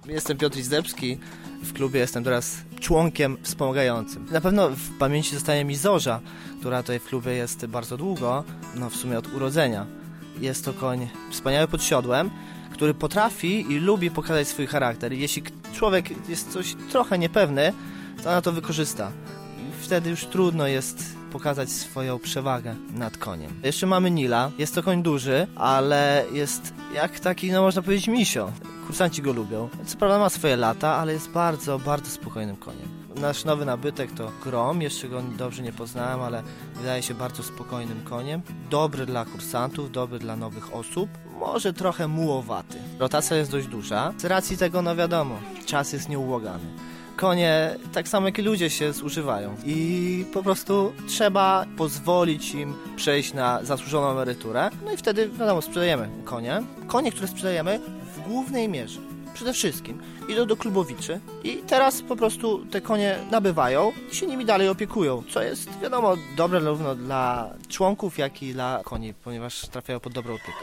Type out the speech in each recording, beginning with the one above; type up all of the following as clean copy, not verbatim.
Jestem Piotr Izdebski, w klubie jestem teraz członkiem wspomagającym. Na pewno w pamięci zostaje mi Zorza, która tutaj w klubie jest bardzo długo, no w sumie od urodzenia. Jest to koń wspaniały pod siodłem, który potrafi i lubi pokazać swój charakter. I jeśli człowiek jest coś trochę niepewny, to ona to wykorzysta. I wtedy już trudno jest pokazać swoją przewagę nad koniem. Jeszcze mamy Nila. Jest to koń duży, ale jest jak taki, no można powiedzieć, misio. Kursanci go lubią. Co prawda ma swoje lata, ale jest bardzo, bardzo spokojnym koniem. Nasz nowy nabytek to Grom. Jeszcze go dobrze nie poznałem, ale wydaje się bardzo spokojnym koniem. Dobry dla kursantów, dobry dla nowych osób. Może trochę mułowaty. Rotacja jest dość duża. Z racji tego, no wiadomo, czas jest nieubłagany. Konie, tak samo jak i ludzie, się zużywają i po prostu trzeba pozwolić im przejść na zasłużoną emeryturę. No i wtedy, wiadomo, sprzedajemy konie. Konie, które sprzedajemy w głównej mierze, przede wszystkim idą do klubowiczy i teraz po prostu te konie nabywają i się nimi dalej opiekują, co jest, wiadomo, dobre zarówno dla członków, jak i dla koni, ponieważ trafiają pod dobrą opiekę.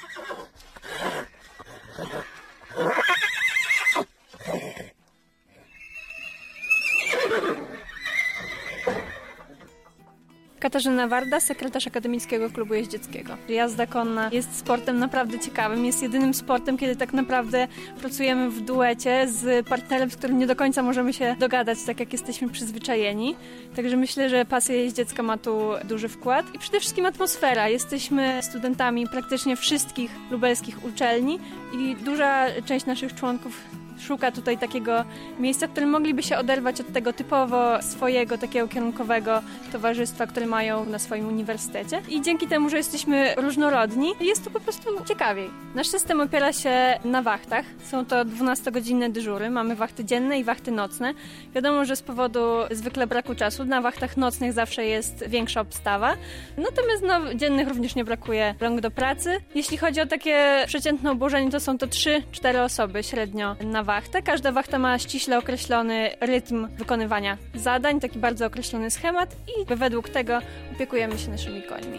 Katarzyna Warda, sekretarz Akademickiego Klubu Jeździeckiego. Jazda konna jest sportem naprawdę ciekawym. Jest jedynym sportem, kiedy tak naprawdę pracujemy w duecie z partnerem, z którym nie do końca możemy się dogadać, tak jak jesteśmy przyzwyczajeni. Także myślę, że pasja jeździecka ma tu duży wkład. I przede wszystkim atmosfera. Jesteśmy studentami praktycznie wszystkich lubelskich uczelni i duża część naszych członków szuka tutaj takiego miejsca, w którym mogliby się oderwać od tego typowo swojego, takiego kierunkowego towarzystwa, które mają na swoim uniwersytecie. I dzięki temu, że jesteśmy różnorodni, jest to po prostu ciekawiej. Nasz system opiera się na wachtach. Są to 12-godzinne dyżury. Mamy wachty dzienne i wachty nocne. Wiadomo, że z powodu zwykle braku czasu na wachtach nocnych zawsze jest większa obstawa. Natomiast dziennych również nie brakuje rąk do pracy. Jeśli chodzi o takie przeciętne obłożenie, to są to 3-4 osoby średnio na wachtę. Każda wachta ma ściśle określony rytm wykonywania zadań, taki bardzo określony schemat i według tego opiekujemy się naszymi końmi.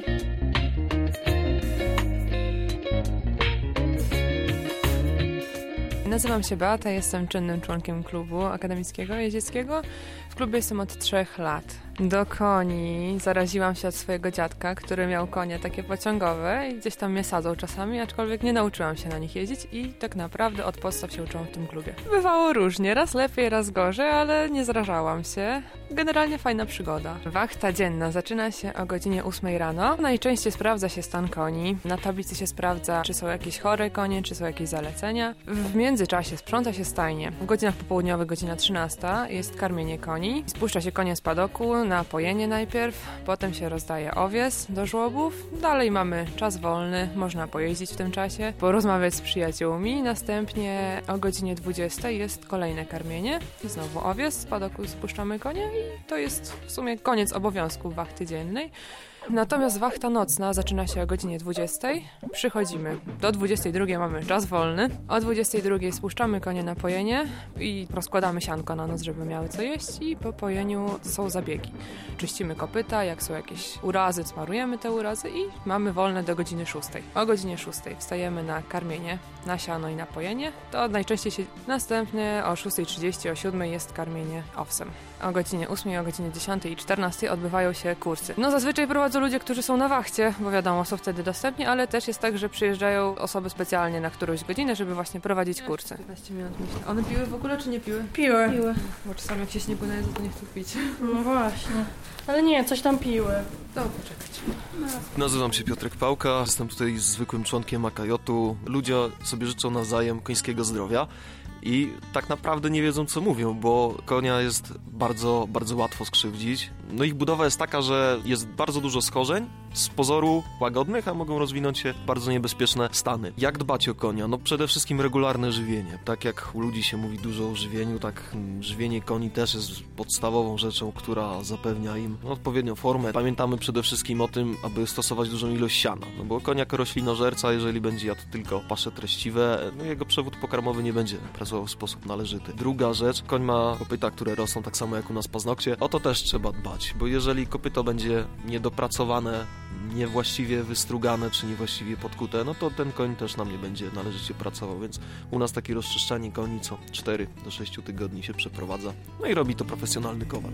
Nazywam się Beata, jestem czynnym członkiem klubu akademickiego jeździeckiego. W klubie jestem od 3 lat. Do koni zaraziłam się od swojego dziadka, który miał konie takie pociągowe i gdzieś tam mnie sadzał czasami, aczkolwiek nie nauczyłam się na nich jeździć i tak naprawdę od podstaw się uczyłam w tym klubie. Bywało różnie, raz lepiej, raz gorzej, ale nie zrażałam się. Generalnie fajna przygoda. Wachta dzienna zaczyna się o godzinie 8 rano. Najczęściej sprawdza się stan koni. Na tablicy się sprawdza, czy są jakieś chore konie, czy są jakieś zalecenia. W międzyczasie sprząta się stajnie. W godzinach popołudniowych, godzina 13, jest karmienie koni. Spuszcza się konie z padoku na pojenie najpierw, potem się rozdaje owies do żłobów. Dalej mamy czas wolny, można pojeździć w tym czasie, porozmawiać z przyjaciółmi. Następnie o godzinie 20 jest kolejne karmienie. I znowu owies, z padoku spuszczamy konie i to jest w sumie koniec obowiązków wachty dziennej. Natomiast wachta nocna zaczyna się o godzinie 20. Przychodzimy. Do 22 mamy czas wolny. O 22 spuszczamy konie na pojenie i rozkładamy sianko na noc, żeby miały co jeść i po pojeniu są zabiegi. Czyścimy kopyta, jak są jakieś urazy, smarujemy te urazy i mamy wolne do godziny 6. O godzinie 6 wstajemy na karmienie, na siano i na pojenie. To najczęściej się następnie o 6:30, o 7 jest karmienie owsem. O godzinie 8, o godzinie 10 i 14 odbywają się kursy. Zazwyczaj prowadzą ludzie, którzy są na wachcie, bo wiadomo, są wtedy dostępni, ale też jest tak, że przyjeżdżają osoby specjalnie na którąś godzinę, żeby właśnie prowadzić kursy. 15 minut myślę. One piły w ogóle, czy nie piły? Piły. Bo czasami jak się śniegu najedzą, to nie chcą pić. No właśnie. Ale nie, coś tam piły. To poczekać. Nazywam się Piotrek Pałka, jestem tutaj zwykłym członkiem AKJ-u. Ludzie sobie życzą nawzajem końskiego zdrowia i tak naprawdę nie wiedzą, co mówią, bo konia jest bardzo, bardzo łatwo skrzywdzić. No ich budowa jest taka, że jest bardzo dużo schorzeń, z pozoru łagodnych, a mogą rozwinąć się bardzo niebezpieczne stany. Jak dbać o konia? No przede wszystkim regularne żywienie. Tak jak u ludzi się mówi dużo o żywieniu, tak żywienie koni też jest podstawową rzeczą, która zapewnia im odpowiednią formę. Pamiętamy przede wszystkim o tym, aby stosować dużą ilość siana, no bo koń jako roślinożerca, jeżeli będzie jadł tylko pasze treściwe, no jego przewód pokarmowy nie będzie pracował to w sposób należyty. Druga rzecz, koń ma kopyta, które rosną tak samo jak u nas paznokcie. O to też trzeba dbać, bo jeżeli kopyto będzie niedopracowane, niewłaściwie wystrugane czy niewłaściwie podkute, no to ten koń też nam nie będzie należycie pracował, więc u nas takie rozczyszczanie koni co 4 do 6 tygodni się przeprowadza. No i robi to profesjonalny kowal.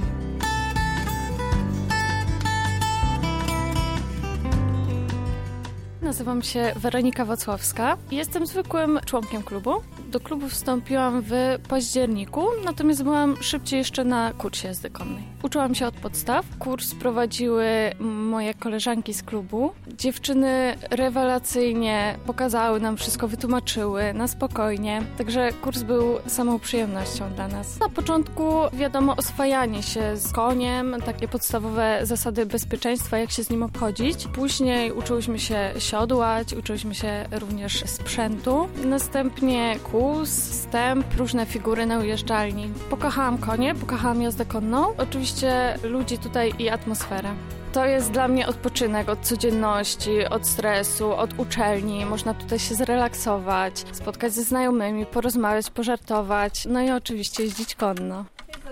Nazywam się Weronika Wacławska. Jestem zwykłym członkiem klubu. Do klubu wstąpiłam w październiku, natomiast byłam szybciej jeszcze na kursie jazdy konnej. Uczyłam się od podstaw. Kurs prowadziły moje koleżanki z klubu. Dziewczyny rewelacyjnie pokazały nam wszystko, wytłumaczyły na spokojnie. Także kurs był samą przyjemnością dla nas. Na początku wiadomo oswajanie się z koniem, takie podstawowe zasady bezpieczeństwa, jak się z nim obchodzić. Później uczyłyśmy się siodłać, uczyliśmy się również sprzętu. Następnie kurs, wstęp, różne figury na ujeżdżalni. Pokochałam konie, pokochałam jazdę konną. Oczywiście ludzi tutaj i atmosferę. To jest dla mnie odpoczynek od codzienności, od stresu, od uczelni. Można tutaj się zrelaksować, spotkać ze znajomymi, porozmawiać, pożartować, no i oczywiście jeździć konno.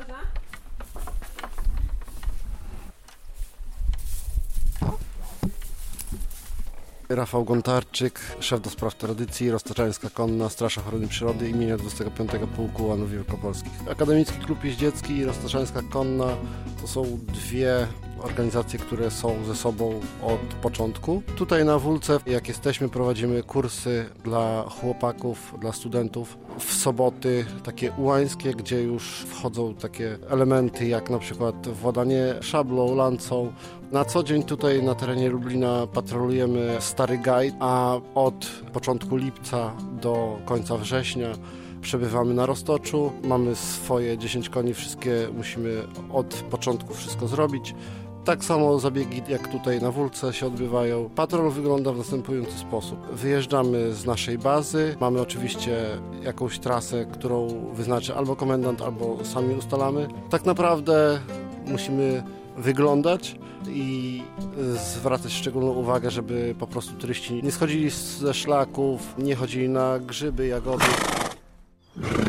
Rafał Gontarczyk, szef do spraw tradycji, Roztaczańska Konna, Straż Ochrony Przyrody imienia 25. Pułku Ułanów Wielkopolskich. Akademicki Klub Jeździecki i Roztaczańska Konna to są dwie organizacje, które są ze sobą od początku. Tutaj na Wólce, jak jesteśmy, prowadzimy kursy dla chłopaków, dla studentów w soboty takie ułańskie, gdzie już wchodzą takie elementy jak na przykład władanie szablą, lancą. Na co dzień tutaj na terenie Lublina patrolujemy Stary Gaj, a od początku lipca do końca września przebywamy na Roztoczu. Mamy swoje 10 koni, wszystkie musimy od początku wszystko zrobić. Tak samo zabiegi jak tutaj na Wólce się odbywają. Patrol wygląda w następujący sposób. Wyjeżdżamy z naszej bazy, mamy oczywiście jakąś trasę, którą wyznaczy albo komendant, albo sami ustalamy. Tak naprawdę musimy wyglądać i zwracać szczególną uwagę, żeby po prostu turyści nie schodzili ze szlaków, nie chodzili na grzyby, jagody.